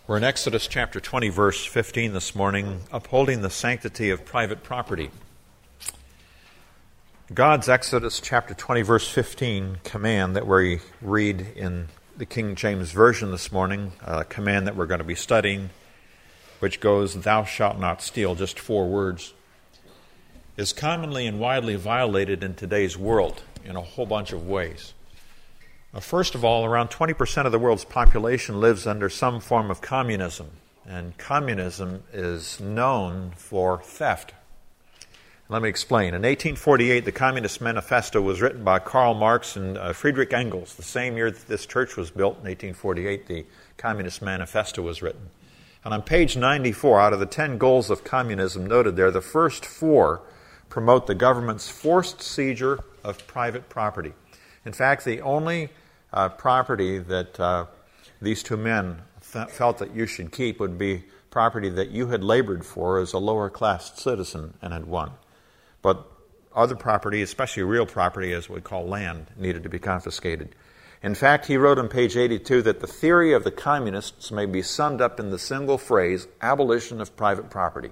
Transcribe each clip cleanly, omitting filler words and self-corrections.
We're in Exodus chapter 20, verse 15 this morning, upholding the sanctity of private property. God's Exodus chapter 20, verse 15 command that we read in the King James Version this morning, a command that we're going to be studying, which goes, "Thou shalt not steal," just 4 words, is commonly and widely violated in today's world in a whole bunch of ways. First of all, around 20% of the world's population lives under some form of communism, and communism is known for theft. Let me explain. In 1848, the Communist Manifesto was written by Karl Marx and Friedrich Engels. The same year that this church was built, in 1848, the Communist Manifesto was written. And on page 94, out of the 10 goals of communism noted there, the first 4 promote the government's forced seizure of private property. In fact, the only property that these 2 men felt that you should keep would be property that you had labored for as a lower-class citizen and had won. But other property, especially real property, as we call land, needed to be confiscated. In fact, he wrote on page 82 that the theory of the communists may be summed up in the single phrase, abolition of private property.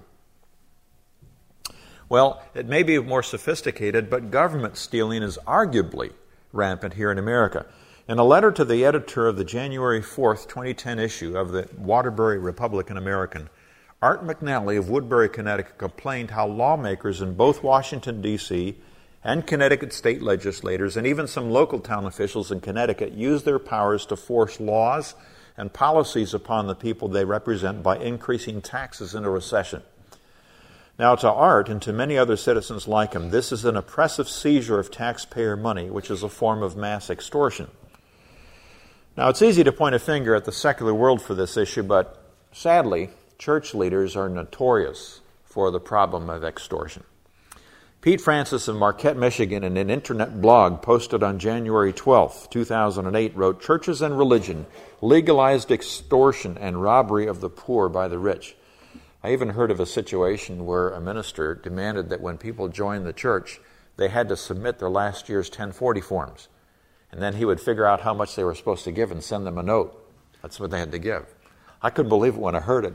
Well, it may be more sophisticated, but government stealing is arguably rampant here in America. In a letter to the editor of the January 4th, 2010 issue of the Waterbury Republican American, Art McNally of Woodbury, Connecticut, complained how lawmakers in both Washington, D.C., and Connecticut state legislators, and even some local town officials in Connecticut, use their powers to force laws and policies upon the people they represent by increasing taxes in a recession. Now, to Art and to many other citizens like him, this is an oppressive seizure of taxpayer money, which is a form of mass extortion. Now, it's easy to point a finger at the secular world for this issue, but sadly, church leaders are notorious for the problem of extortion. Pete Francis of Marquette, Michigan, in an internet blog posted on January 12, 2008, wrote, "Churches and religion legalized extortion and robbery of the poor by the rich." I even heard of a situation where a minister demanded that when people joined the church, they had to submit their last year's 1040 forms. And then he would figure out how much they were supposed to give and send them a note. That's what they had to give. I couldn't believe it when I heard it.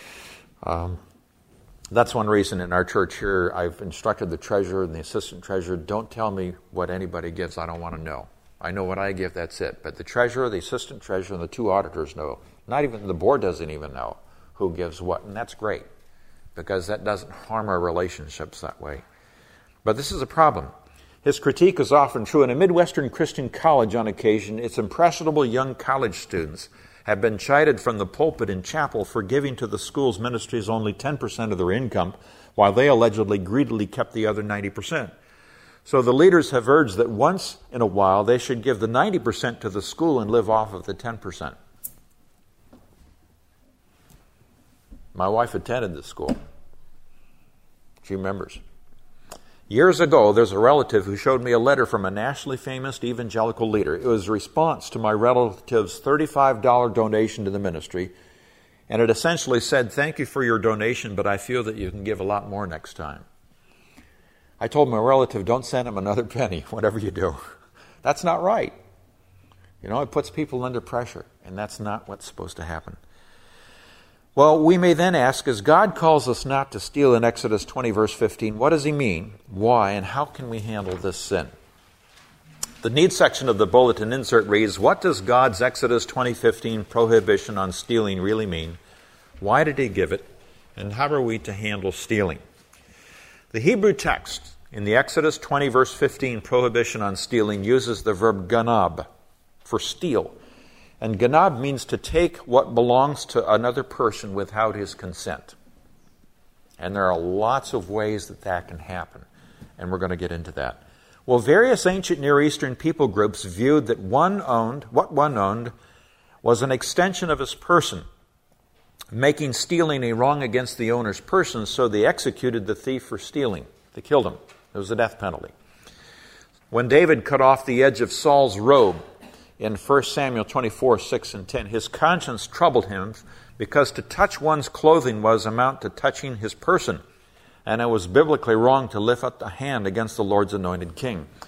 That's one reason in our church here I've instructed the treasurer and the assistant treasurer, don't tell me what anybody gives. I don't want to know. I know what I give, that's it. But the treasurer, the assistant treasurer, and the 2 auditors know. Not even the board doesn't even know who gives what. And that's great because that doesn't harm our relationships that way. But this is a problem. His critique is often true. In a Midwestern Christian college on occasion, its impressionable young college students have been chided from the pulpit in chapel for giving to the school's ministries only 10% of their income, while they allegedly greedily kept the other 90%. So the leaders have urged that once in a while they should give the 90% to the school and live off of the 10%. My wife attended this school. She remembers. Years ago, there's a relative who showed me a letter from a nationally famous evangelical leader. It was a response to my relative's $35 donation to the ministry, and it essentially said, "Thank you for your donation, but I feel that you can give a lot more next time." I told my relative, don't send him another penny, whatever you do. That's not right. You know, it puts people under pressure, and that's not what's supposed to happen. Well, we may then ask, as God calls us not to steal in Exodus 20, verse 15, what does he mean? Why? And how can we handle this sin? The needs section of the bulletin insert reads, what does God's Exodus 20:15 prohibition on stealing really mean? Why did he give it? And how are we to handle stealing? The Hebrew text in the Exodus 20, verse 15 prohibition on stealing uses the verb ganab for steal. And ganab means to take what belongs to another person without his consent. And there are lots of ways that that can happen. And we're going to get into that. Well, various ancient Near Eastern people groups viewed that what one owned was an extension of his person, making stealing a wrong against the owner's person, so they executed the thief for stealing. They killed him. It was a death penalty. When David cut off the edge of Saul's robe, in 1 Samuel 24, 6 and 10, his conscience troubled him because to touch one's clothing was amount to touching his person, and it was biblically wrong to lift up a hand against the Lord's anointed king.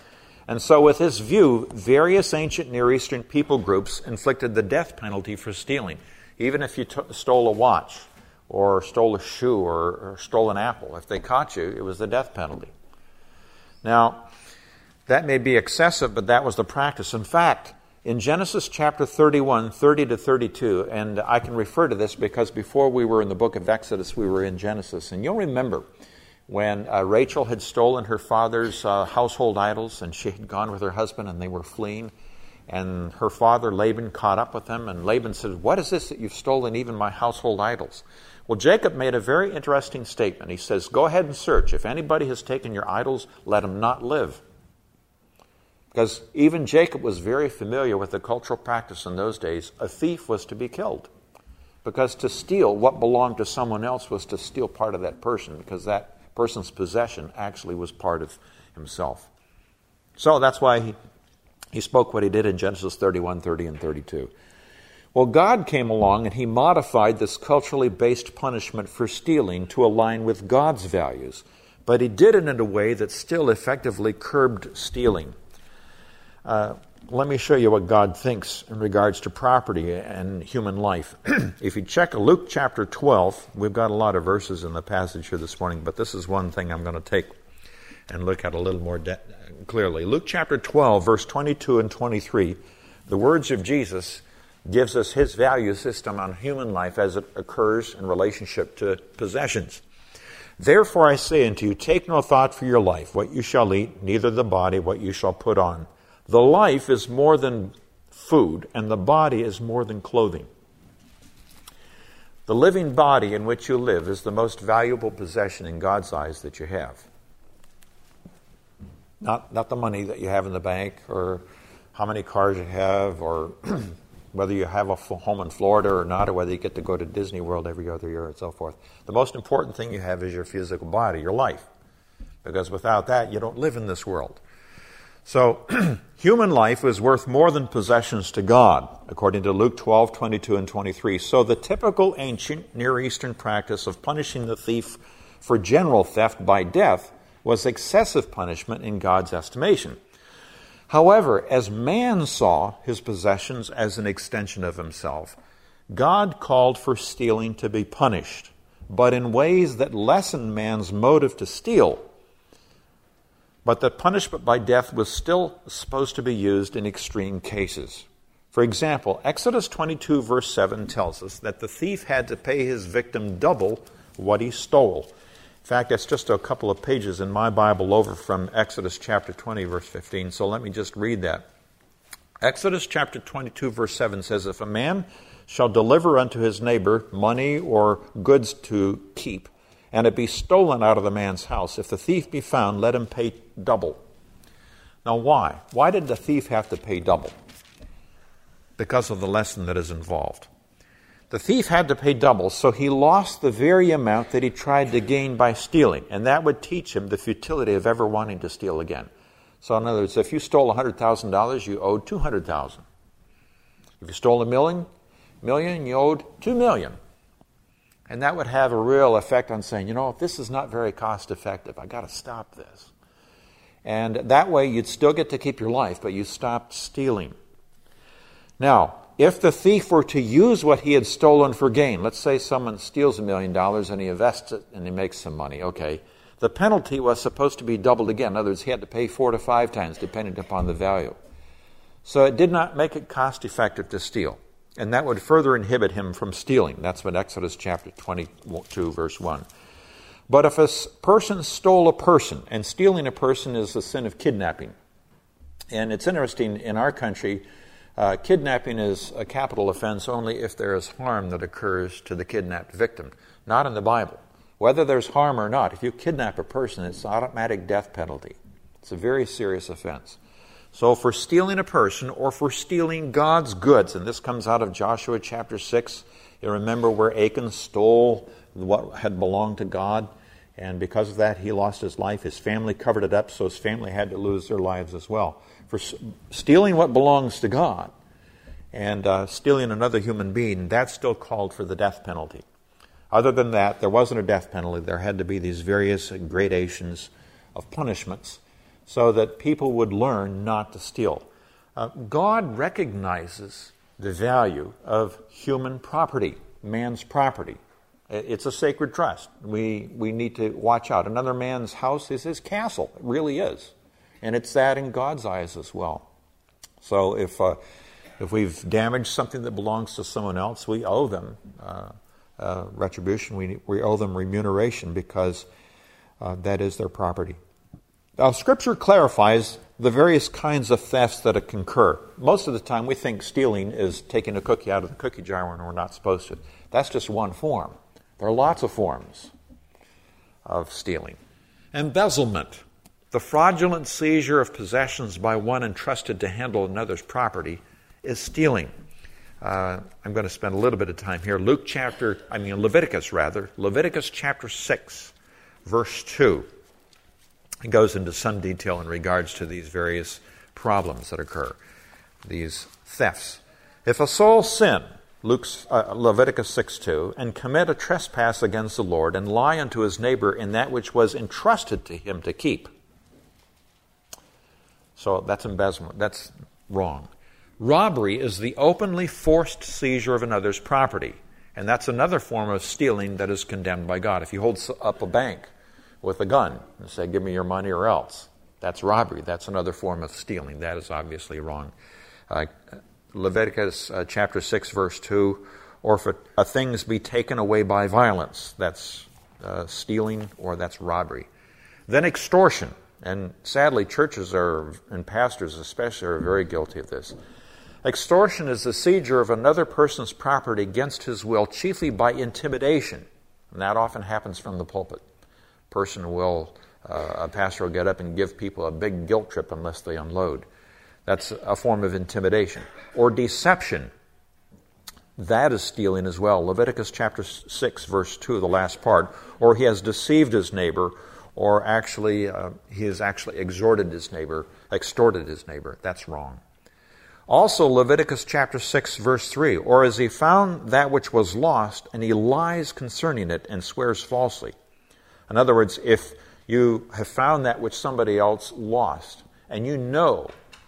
And so with this view, various ancient Near Eastern people groups inflicted the death penalty for stealing. Even if you stole a watch or stole a shoe or stole an apple, if they caught you, it was the death penalty. Now, that may be excessive, but that was the practice. In fact, in Genesis chapter 31, 30 to 32, and I can refer to this because before we were in the book of Exodus, we were in Genesis. And you'll remember when Rachel had stolen her father's household idols, and she had gone with her husband and they were fleeing, and her father Laban caught up with them, and Laban said, "What is this that you've stolen even my household idols?" Well, Jacob made a very interesting statement. He says, "Go ahead and search. If anybody has taken your idols, let him not live." Because even Jacob was very familiar with the cultural practice in those days. A thief was to be killed. Because to steal what belonged to someone else was to steal part of that person, because that person's possession actually was part of himself. So that's why he spoke what he did in Genesis 31, 30, and 32. Well, God came along and he modified this culturally based punishment for stealing to align with God's values. But he did it in a way that still effectively curbed stealing. Let me show you what God thinks in regards to property and human life. If you check Luke chapter 12, we've got a lot of verses in the passage here this morning, but this is one thing I'm going to take and look at a little more clearly. Luke chapter 12, verse 22 and 23, the words of Jesus gives us his value system on human life as it occurs in relationship to possessions. "Therefore I say unto you, take no thought for your life, what you shall eat, neither the body, what you shall put on. The life is more than food, and the body is more than clothing." The living body in which you live is the most valuable possession in God's eyes that you have. Not the money that you have in the bank, or how many cars you have, or whether you have a home in Florida or not, or whether you get to go to Disney World every other year and so forth. The most important thing you have is your physical body, your life. Because without that, you don't live in this world. So, human life is worth more than possessions to God, according to Luke 12, 22, and 23. So the typical ancient Near Eastern practice of punishing the thief for general theft by death was excessive punishment in God's estimation. However, as man saw his possessions as an extension of himself, God called for stealing to be punished, but in ways that lessened man's motive to steal. But that punishment by death was still supposed to be used in extreme cases. For example, Exodus 22 verse 7 tells us that the thief had to pay his victim double what he stole. In fact, that's just a couple of pages in my Bible over from Exodus chapter 20 verse 15, so let me just read that. Exodus chapter 22 verse 7 says, "If a man shall deliver unto his neighbor money or goods to keep, and it be stolen out of the man's house, if the thief be found, let him pay double." Now why? Why did the thief have to pay double? Because of the lesson that is involved. The thief had to pay double, so he lost the very amount that he tried to gain by stealing, and that would teach him the futility of ever wanting to steal again. So in other words, if you stole $100,000, you owed $200,000. If you stole $1 million, you owed $2 million. And that would have a real effect on saying, this is not very cost effective. I got to stop this. And that way you'd still get to keep your life, but you stopped stealing. Now, if the thief were to use what he had stolen for gain, let's say someone steals $1 million and he invests it and he makes some money, okay. The penalty was supposed to be doubled again. In other words, he had to pay 4 to 5 times depending upon the value. So it did not make it cost effective to steal. And that would further inhibit him from stealing. That's what Exodus chapter 22, verse 1. But if a person stole a person, and stealing a person is the sin of kidnapping. And it's interesting, in our country, kidnapping is a capital offense only if there is harm that occurs to the kidnapped victim. Not in the Bible. Whether there's harm or not, if you kidnap a person, it's automatic death penalty. It's a very serious offense. So for stealing a person or for stealing God's goods, and this comes out of Joshua chapter 6, you remember where Achan stole what had belonged to God, and because of that he lost his life. His family covered it up, so his family had to lose their lives as well. For stealing what belongs to God and stealing another human being, that's still called for the death penalty. Other than that, there wasn't a death penalty. There had to be these various gradations of punishments so that people would learn not to steal. God recognizes the value of human property, man's property. It's a sacred trust. We need to watch out. Another man's house is his castle. It really is. And it's that in God's eyes as well. So if we've damaged something that belongs to someone else, we owe them retribution. We owe them remuneration because that is their property. Now, Scripture clarifies the various kinds of thefts that occur. Most of the time we think stealing is taking a cookie out of the cookie jar when we're not supposed to. That's just one form. There are lots of forms of stealing. Embezzlement, the fraudulent seizure of possessions by one entrusted to handle another's property, is stealing. I'm going to spend a little bit of time here. Leviticus chapter 6, verse 2. It goes into some detail in regards to these various problems that occur, these thefts. If a soul sin, Leviticus 6:2, and commit a trespass against the Lord, and lie unto his neighbor in that which was entrusted to him to keep. So that's embezzlement. That's wrong. Robbery is the openly forced seizure of another's property, and that's another form of stealing that is condemned by God. If you hold up a bank with a gun and say, give me your money or else, that's robbery. That's another form of stealing. That is obviously wrong. Leviticus chapter 6, verse 2, or if a things be taken away by violence, that's stealing or that's robbery. Then extortion, and sadly churches and pastors especially are very guilty of this. Extortion is the seizure of another person's property against his will, chiefly by intimidation, and that often happens from the pulpit. A pastor will get up and give people a big guilt trip unless they unload. That's a form of intimidation. Or deception. That is stealing as well. Leviticus chapter 6, verse 2, the last part. Or he has deceived his neighbor, or he has actually extorted his neighbor. That's wrong. Also, Leviticus chapter 6, verse 3. Or as he found that which was lost, and he lies concerning it, and swears falsely. In other words, if you have found that which somebody else lost, and you know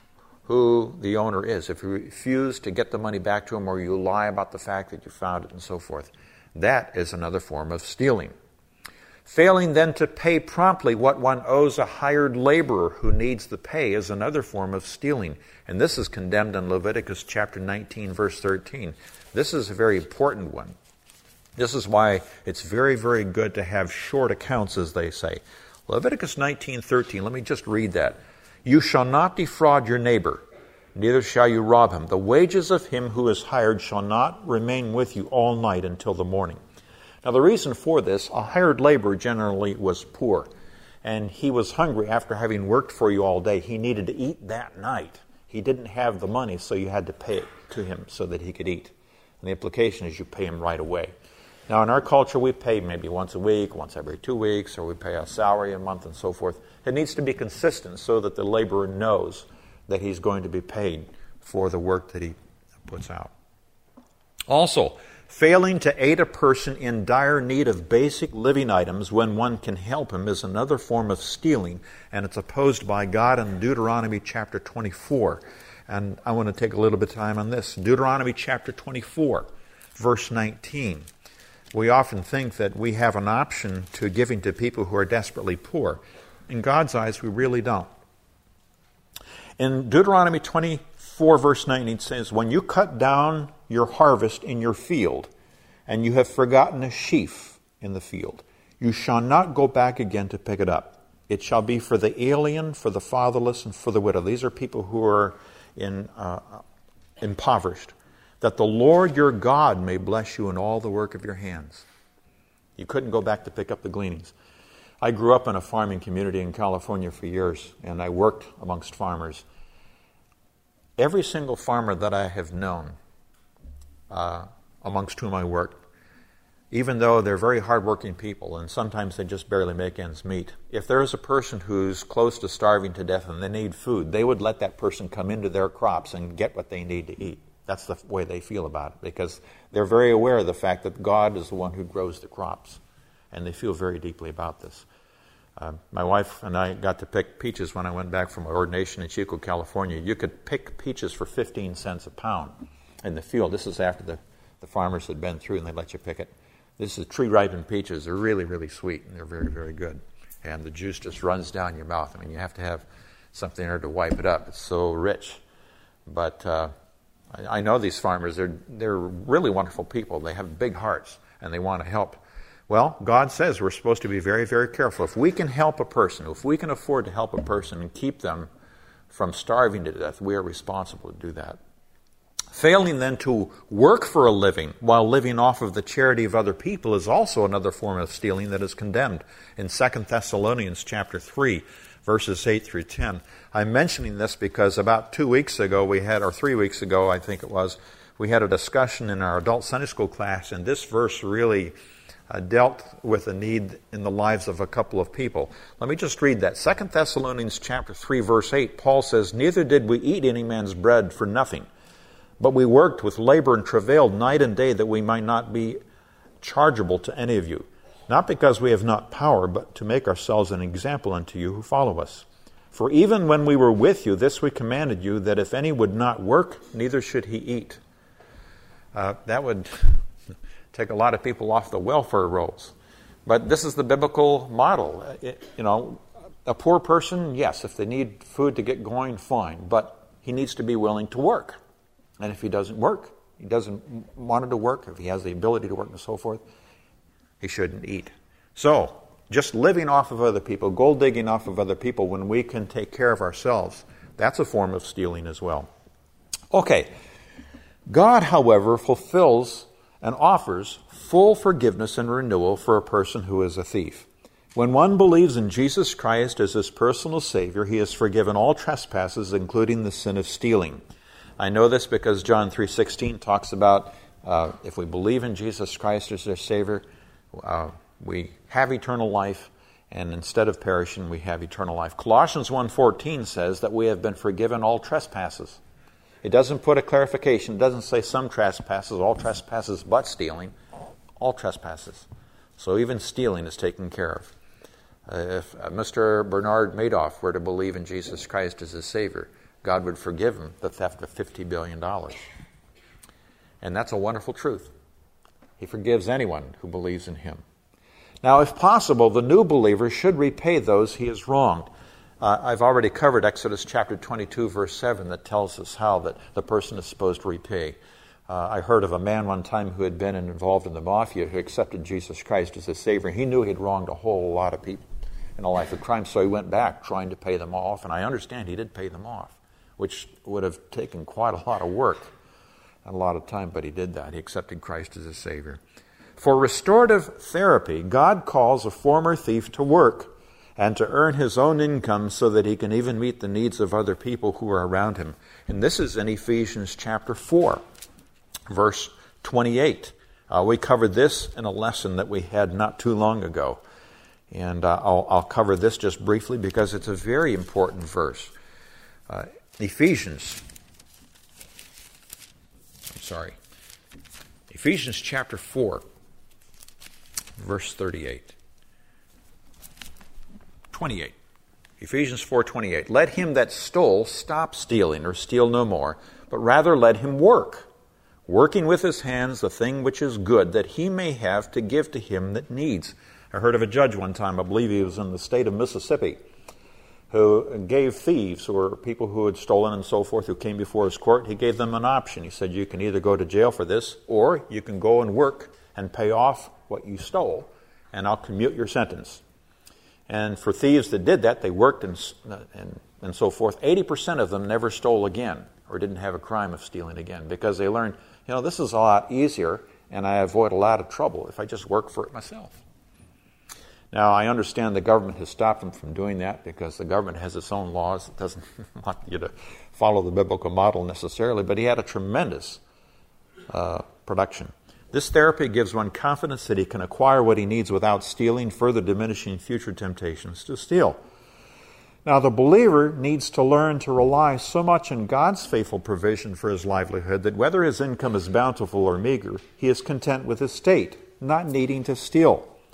who the owner is, if you refuse to get the money back to him, or you lie about the fact that you found it and so forth, that is another form of stealing. Failing then to pay promptly what one owes a hired laborer who needs the pay is another form of stealing. And this is condemned in Leviticus chapter 19, verse 13. This is a very important one. This is why it's very, very good to have short accounts, as they say. Leviticus 19:13, let me just read that. You shall not defraud your neighbor, neither shall you rob him. The wages of him who is hired shall not remain with you all night until the morning. Now the reason for this, a hired laborer generally was poor, and he was hungry after having worked for you all day. He needed to eat that night. He didn't have the money, so you had to pay it to him so that he could eat. And the implication is you pay him right away. Now, in our culture, we pay maybe once a week, once every 2 weeks, or we pay a salary a month and so forth. It needs to be consistent so that the laborer knows that he's going to be paid for the work that he puts out. Also, failing to aid a person in dire need of basic living items when one can help him is another form of stealing, and it's opposed by God in Deuteronomy chapter 24. And I want to take a little bit of time on this. Deuteronomy chapter 24, verse 19. We often think that we have an option to giving to people who are desperately poor. In God's eyes, we really don't. In Deuteronomy 24, verse 19, it says, when you cut down your harvest in your field, and you have forgotten a sheaf in the field, you shall not go back again to pick it up. It shall be for the alien, for the fatherless, and for the widow. These are people who are impoverished. That the Lord your God may bless you in all the work of your hands. You couldn't go back to pick up the gleanings. I grew up in a farming community in California for years, and I worked amongst farmers. Every single farmer that I have known, amongst whom I worked, even though they're very hardworking people, and sometimes they just barely make ends meet, if there is a person who's close to starving to death and they need food, they would let that person come into their crops and get what they need to eat. That's the way they feel about it, because they're very aware of the fact that God is the one who grows the crops, and they feel very deeply about this. My wife and I got to pick peaches when I went back from my ordination in Chico, California. You could pick peaches for 15 cents a pound in the field. This is after the farmers had been through and they let you pick it. This is tree-ripened peaches. They're really, really sweet, and they're very, very good. And the juice just runs down your mouth. I mean, you have to have something there to wipe it up. It's so rich. But I know these farmers. They're really wonderful people. They have big hearts, and they want to help. Well, God says we're supposed to be very, very careful. If we can help a person, if we can afford to help a person and keep them from starving to death, we are responsible to do that. Failing then to work for a living while living off of the charity of other people is also another form of stealing that is condemned in 2 Thessalonians chapter 3, verses 8 through 10. I'm mentioning this because about 2 weeks ago or 3 weeks ago, I think it was, we had a discussion in our adult Sunday school class, and this verse really dealt with a need in the lives of a couple of people. Let me just read that. 2 Thessalonians chapter 3, verse 8, Paul says, "Neither did we eat any man's bread for nothing, but we worked with labor and travailed night and day that we might not be chargeable to any of you, not because we have not power, but to make ourselves an example unto you who follow us. For even when we were with you, this we commanded you, that if any would not work, neither should he eat." That would take a lot of people off the welfare rolls. But this is the biblical model. A poor person, yes, if they need food to get going, fine. But he needs to be willing to work. And if he doesn't work, he doesn't want to work, if he has the ability to work and so forth, he shouldn't eat. So, just living off of other people, gold digging off of other people when we can take care of ourselves, that's a form of stealing as well. Okay. God, however, fulfills and offers full forgiveness and renewal for a person who is a thief. When one believes in Jesus Christ as his personal Savior, he is forgiven all trespasses, including the sin of stealing. I know this because John 3:16 talks about if we believe in Jesus Christ as our Savior, we have eternal life, and instead of perishing, we have eternal life. Colossians 1:14 says that we have been forgiven all trespasses. It doesn't put a clarification. It doesn't say some trespasses, all trespasses but stealing. All trespasses. So even stealing is taken care of. If Mr. Bernard Madoff were to believe in Jesus Christ as his Savior, God would forgive him the theft of $50 billion. And that's a wonderful truth. He forgives anyone who believes in him. Now, if possible, the new believer should repay those he has wronged. I've already covered Exodus chapter 22, verse 7, that tells us how that the person is supposed to repay. I heard of a man one time who had been involved in the mafia who accepted Jesus Christ as his Savior. He knew he'd wronged a whole lot of people in a life of crime, so he went back trying to pay them off. And I understand he did pay them off, which would have taken quite a lot of work and a lot of time, but he did that. He accepted Christ as his Savior. For restorative therapy, God calls a former thief to work and to earn his own income so that he can even meet the needs of other people who are around him. And this is in Ephesians chapter 4, verse 28. We covered this in a lesson that we had not too long ago. And I'll cover this just briefly because it's a very important verse. Ephesians chapter 4, verse 28. 28. Ephesians 4:28. Let him that stole stop stealing, or steal no more, but rather let him work, working with his hands the thing which is good, that he may have to give to him that needs. I heard of a judge one time, I believe he was in the state of Mississippi, who gave thieves, or people who had stolen and so forth, who came before his court, he gave them an option. He said, you can either go to jail for this, or you can go and work and pay off what you stole, and I'll commute your sentence. And for thieves that did that, they worked and so forth. 80% of them never stole again, or didn't have a crime of stealing again, because they learned, this is a lot easier, and I avoid a lot of trouble if I just work for it myself. Now, I understand the government has stopped them from doing that because the government has its own laws. It doesn't want you to follow the biblical model necessarily, but he had a tremendous production. This therapy gives one confidence that he can acquire what he needs without stealing, further diminishing future temptations to steal. Now, the believer needs to learn to rely so much on God's faithful provision for his livelihood that whether his income is bountiful or meager, he is content with his state, not needing to steal.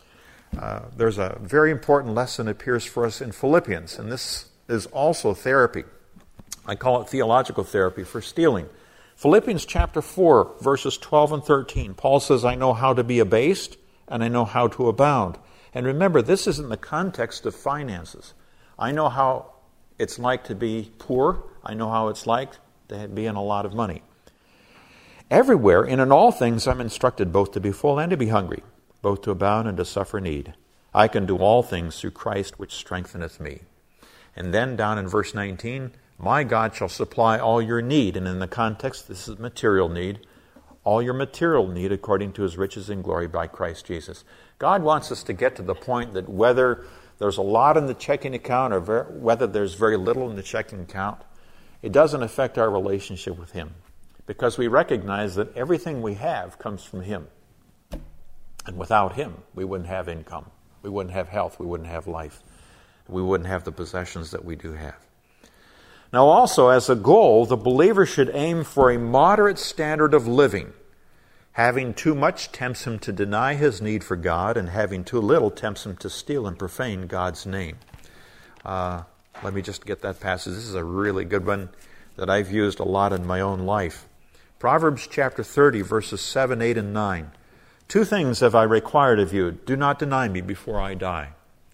There's a very important lesson that appears for us in Philippians, and this is also therapy. I call it theological therapy for stealing. Philippians chapter 4, verses 12 and 13. Paul says, I know how to be abased, and I know how to abound. And remember, this is in the context of finances. I know how it's like to be poor. I know how it's like to be in a lot of money. Everywhere and in all things I'm instructed both to be full and to be hungry, both to abound and to suffer need. I can do all things through Christ which strengtheneth me. And then down in verse 19, my God shall supply all your need. And in the context, this is material need. All your material need according to his riches and glory by Christ Jesus. God wants us to get to the point that whether there's a lot in the checking account or whether there's very little in the checking account, it doesn't affect our relationship with him. Because we recognize that everything we have comes from him. And without him, we wouldn't have income. We wouldn't have health. We wouldn't have life. We wouldn't have the possessions that we do have. Now also, as a goal, the believer should aim for a moderate standard of living. Having too much tempts him to deny his need for God, and having too little tempts him to steal and profane God's name. Let me just get that passage. This is a really good one that I've used a lot in my own life. Proverbs chapter 30, verses 7, 8, and 9. 2 things have I required of you. Do not deny me before I die.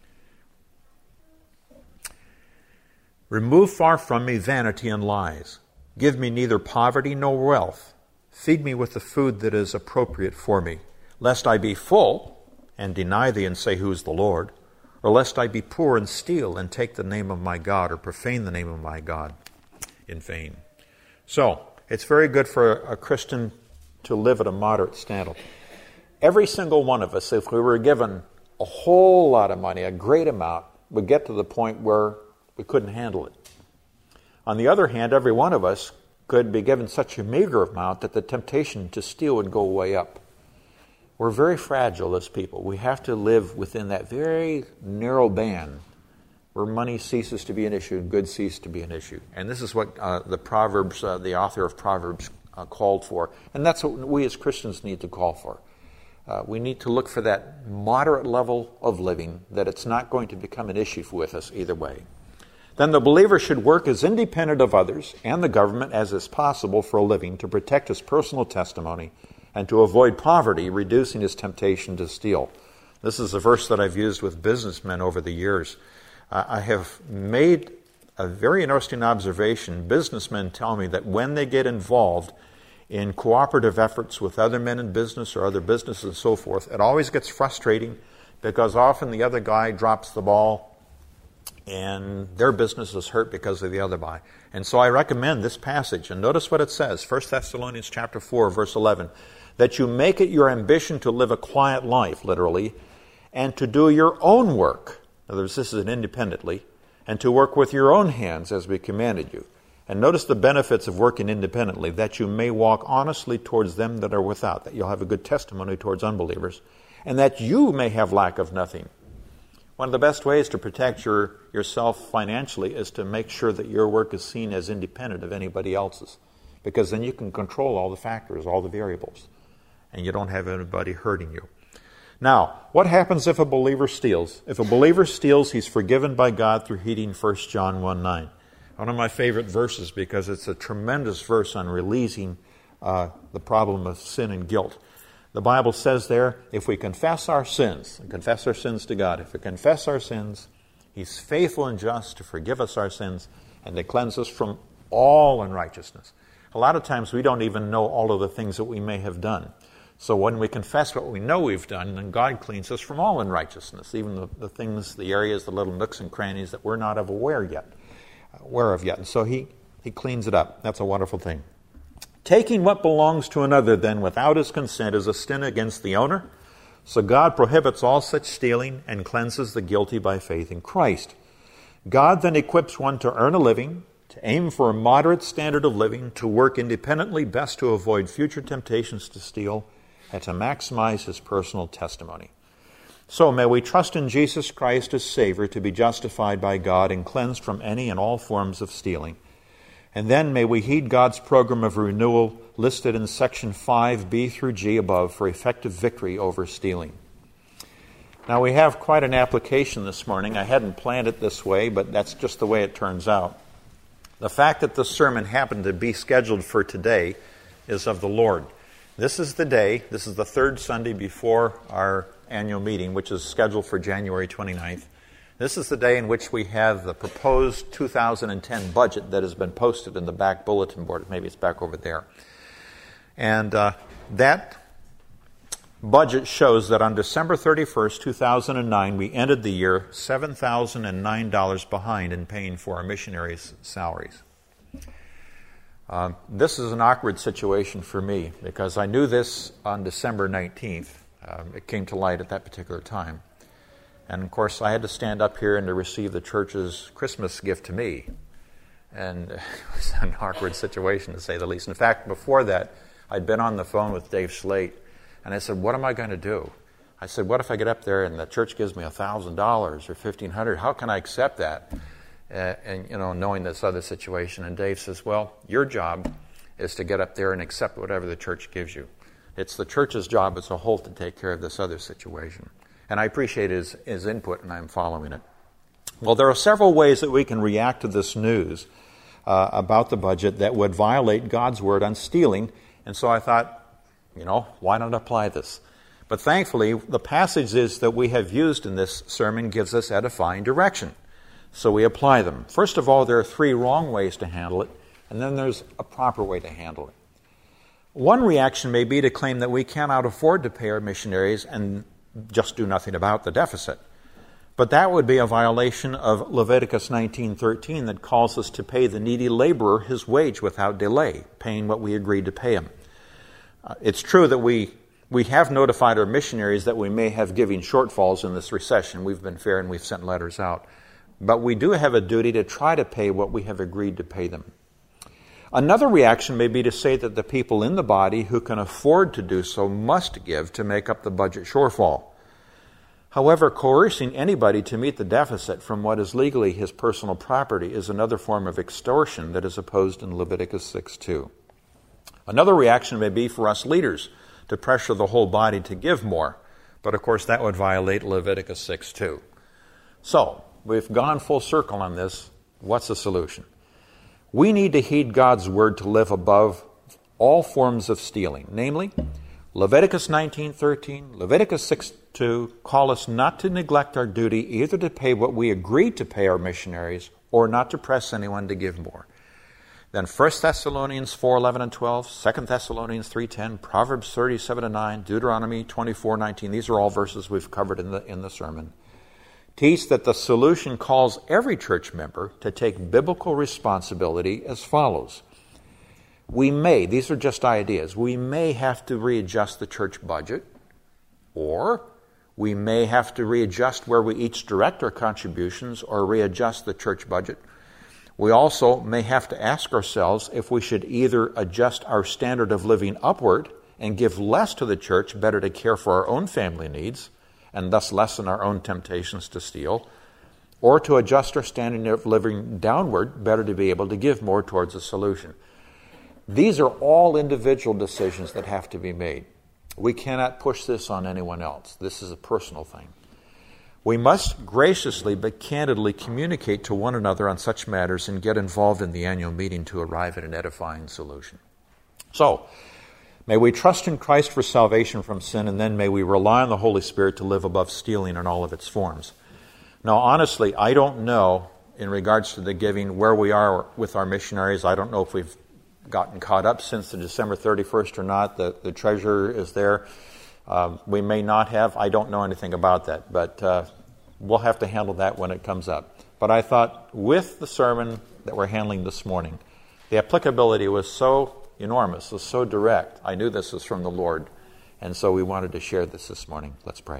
Remove far from me vanity and lies. Give me neither poverty nor wealth. Feed me with the food that is appropriate for me, lest I be full and deny thee and say, who is the Lord? Or lest I be poor and steal and take the name of my God or profane the name of my God in vain. So, it's very good for a Christian to live at a moderate standard. Every single one of us, if we were given a whole lot of money, a great amount, would get to the point where we couldn't handle it. On the other hand, every one of us could be given such a meager amount that the temptation to steal would go way up. We're very fragile as people. We have to live within that very narrow band where money ceases to be an issue and good cease to be an issue. And this is what the author of Proverbs called for. And that's what we as Christians need to call for. We need to look for that moderate level of living, that it's not going to become an issue with us either way. Then the believer should work as independent of others and the government as is possible for a living to protect his personal testimony and to avoid poverty, reducing his temptation to steal. This is a verse that I've used with businessmen over the years. I have made a very interesting observation. Businessmen tell me that when they get involved in cooperative efforts with other men in business or other businesses and so forth, it always gets frustrating because often the other guy drops the ball and their business is hurt because of the other guy. And so I recommend this passage. And notice what it says, 1 Thessalonians chapter 4, verse 11, that you make it your ambition to live a quiet life, literally, and to do your own work. In other words, this is independently, and to work with your own hands as we commanded you. And notice the benefits of working independently, that you may walk honestly towards them that are without, that you'll have a good testimony towards unbelievers, and that you may have lack of nothing. One of the best ways to protect yourself financially is to make sure that your work is seen as independent of anybody else's, because then you can control all the factors, all the variables, and you don't have anybody hurting you. Now, what happens if a believer steals? If a believer steals, he's forgiven by God through heeding 1 John 1:9. One of my favorite verses because it's a tremendous verse on releasing the problem of sin and guilt. The Bible says there, if we confess our sins, and confess our sins to God, if we confess our sins, he's faithful and just to forgive us our sins and to cleanse us from all unrighteousness. A lot of times we don't even know all of the things that we may have done. So when we confess what we know we've done, then God cleans us from all unrighteousness, even the things, the areas, the little nooks and crannies that we're not aware of yet. And so he cleans it up. That's a wonderful thing. Taking what belongs to another then without his consent is a sin against the owner. So God prohibits all such stealing and cleanses the guilty by faith in Christ. God then equips one to earn a living, to aim for a moderate standard of living, to work independently best to avoid future temptations to steal, and to maximize his personal testimony. So may we trust in Jesus Christ as Savior to be justified by God and cleansed from any and all forms of stealing. And then may we heed God's program of renewal listed in section 5, B through G above for effective victory over stealing. Now, we have quite an application this morning. I hadn't planned it this way, but that's just the way it turns out. The fact that this sermon happened to be scheduled for today is of the Lord. This is the day, this is the third Sunday before our annual meeting, which is scheduled for January 29th. This is the day in which we have the proposed 2010 budget that has been posted in the back bulletin board. Maybe it's back over there. And that budget shows that on December 31st, 2009, we ended the year $7,009 behind in paying for our missionaries' salaries. This is an awkward situation for me because I knew this on December 19th. It came to light at that particular time. And, of course, I had to stand up here and to receive the church's Christmas gift to me. And it was an awkward situation, to say the least. In fact, before that, I'd been on the phone with Dave Slate, and I said, what am I going to do? I said, what if I get up there and the church gives me $1,000 or $1,500? How can I accept that? And knowing this other situation. And Dave says, well, your job is to get up there and accept whatever the church gives you. It's the church's job as a whole to take care of this other situation. And I appreciate his input, and I'm following it. Well, there are several ways that we can react to this news about the budget that would violate God's word on stealing. And so I thought, why not apply this? But thankfully, the passages that we have used in this sermon gives us edifying direction. So we apply them. First of all, there are 3 wrong ways to handle it, and then there's a proper way to handle it. One reaction may be to claim that we cannot afford to pay our missionaries and just do nothing about the deficit. But that would be a violation of Leviticus 19:13 that calls us to pay the needy laborer his wage without delay, paying what we agreed to pay him. It's true that we have notified our missionaries that we may have giving shortfalls in this recession. We've been fair and we've sent letters out. But we do have a duty to try to pay what we have agreed to pay them. Another reaction may be to say that the people in the body who can afford to do so must give to make up the budget shortfall. However, coercing anybody to meet the deficit from what is legally his personal property is another form of extortion that is opposed in Leviticus 6:2. Another reaction may be for us leaders to pressure the whole body to give more, but of course that would violate Leviticus 6:2. So, we've gone full circle on this. What's the solution? We need to heed God's word to live above all forms of stealing. Namely, Leviticus 19:13, Leviticus 6:2 call us not to neglect our duty either to pay what we agreed to pay our missionaries or not to press anyone to give more. Then 1 Thessalonians 4:11 and 12, 2 Thessalonians 3:10, Proverbs 37:9, Deuteronomy 24:19. These are all verses we've covered in the sermon. Teach that the solution calls every church member to take biblical responsibility as follows. These are just ideas, we may have to readjust the church budget, or we may have to readjust where we each direct our contributions or readjust the church budget. We also may have to ask ourselves if we should either adjust our standard of living upward and give less to the church, better to care for our own family needs, and thus lessen our own temptations to steal, or to adjust our standard of living downward, better to be able to give more towards a solution. These are all individual decisions that have to be made. We cannot push this on anyone else. This is a personal thing. We must graciously but candidly communicate to one another on such matters and get involved in the annual meeting to arrive at an edifying solution. So, may we trust in Christ for salvation from sin, and then may we rely on the Holy Spirit to live above stealing in all of its forms. Now, honestly, I don't know, in regards to the giving, where we are with our missionaries. I don't know if we've gotten caught up since the December 31st or not. The treasurer is there. We may not have. I don't know anything about that, but we'll have to handle that when it comes up. But I thought with the sermon that we're handling this morning, the applicability was so enormous, was so direct. I knew this was from the Lord, and so we wanted to share this morning. Let's pray.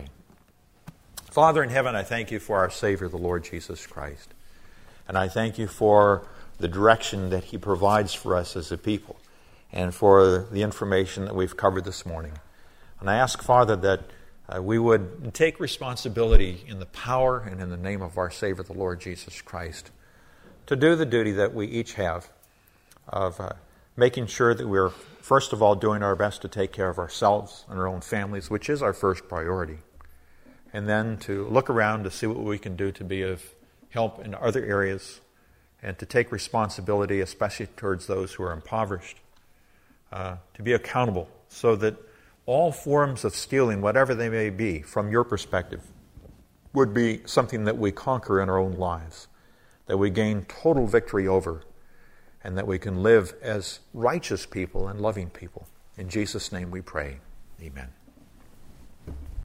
Father in heaven, I thank you for our Savior, the Lord Jesus Christ. And I thank you for the direction that he provides for us as a people and for the information that we've covered this morning. And I ask, Father, that we would take responsibility in the power and in the name of our Savior, the Lord Jesus Christ, to do the duty that we each have of making sure that we're, first of all, doing our best to take care of ourselves and our own families, which is our first priority. and then to look around to see what we can do to be of help in other areas, and to take responsibility, especially towards those who are impoverished, to be accountable so that all forms of stealing, whatever they may be, from your perspective, would be something that we conquer in our own lives, that we gain total victory over, and that we can live as righteous people and loving people. In Jesus' name we pray. Amen.